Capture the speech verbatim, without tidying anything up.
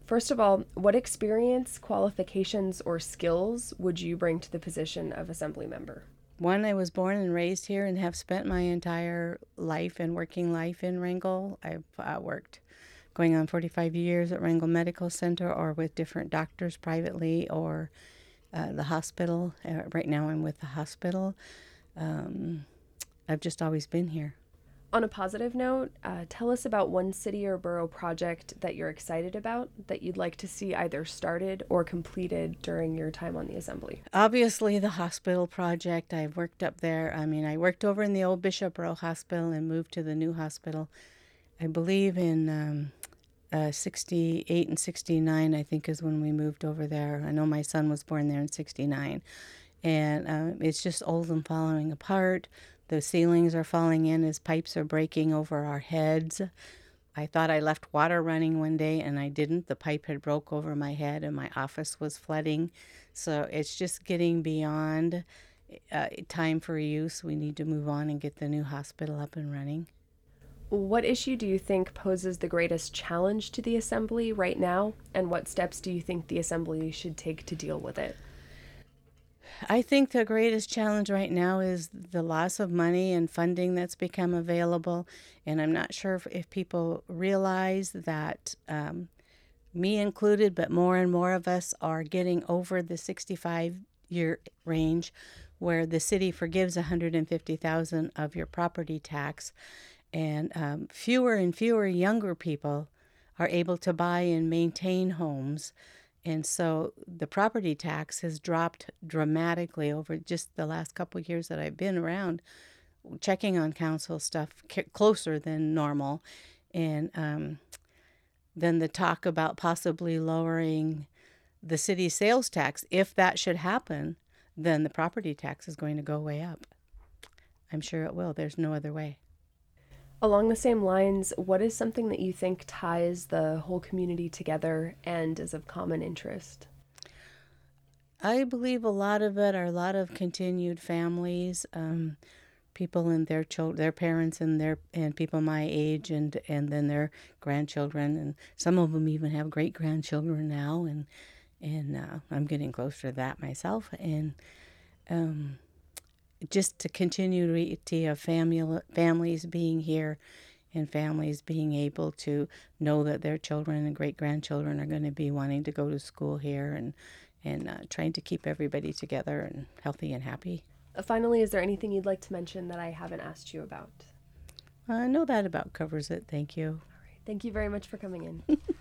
First of all, what experience, qualifications, or skills would you bring to the position of assembly member? One, I was born and raised here and have spent my entire life and working life in Wrangell. I've uh, worked going on forty-five years at Wrangell Medical Center or with different doctors privately or uh, the hospital. Uh, right now I'm with the hospital. Um, I've just always been here. On a positive note, uh, tell us about one city or borough project that you're excited about that you'd like to see either started or completed during your time on the assembly. Obviously, the hospital project. I've worked up there. I mean, I worked over in the old Bishopboro Hospital and moved to the new hospital, I believe in um, uh, sixty-eight and sixty-nine, I think, is when we moved over there. I know my son was born there in sixty-nine. And uh, it's just old and falling apart. The ceilings are falling in as pipes are breaking over our heads. I thought I left water running one day, and I didn't. The pipe had broke over my head, and my office was flooding. So it's just getting beyond uh, time for use. We need to move on and get the new hospital up and running. What issue do you think poses the greatest challenge to the assembly right now, and what steps do you think the assembly should take to deal with it? I think the greatest challenge right now is the loss of money and funding that's become available. And I'm not sure if, if people realize that, um, me included, but more and more of us are getting over the sixty-five year range where the city forgives one hundred fifty thousand dollars of your property tax. And um, fewer and fewer younger people are able to buy and maintain homes. And so the property tax has dropped dramatically over just the last couple of years that I've been around, checking on council stuff c- closer than normal. And um, then the talk about possibly lowering the city sales tax. If that should happen, then the property tax is going to go way up. I'm sure it will. There's no other way. Along the same lines, what is something that you think ties the whole community together and is of common interest? I believe a lot of it are a lot of continued families, um, people and their children, their parents and their and people my age, and and then their grandchildren, and some of them even have great grandchildren now, and and uh, I'm getting closer to that myself, and um, just the continuity of family families being here, and families being able to know that their children and great grandchildren are going to be wanting to go to school here, and and uh, trying to keep everybody together and healthy and happy. Uh, Finally, is there anything you'd like to mention that I haven't asked you about? I know that about covers it. Thank you. All right. Thank you very much for coming in.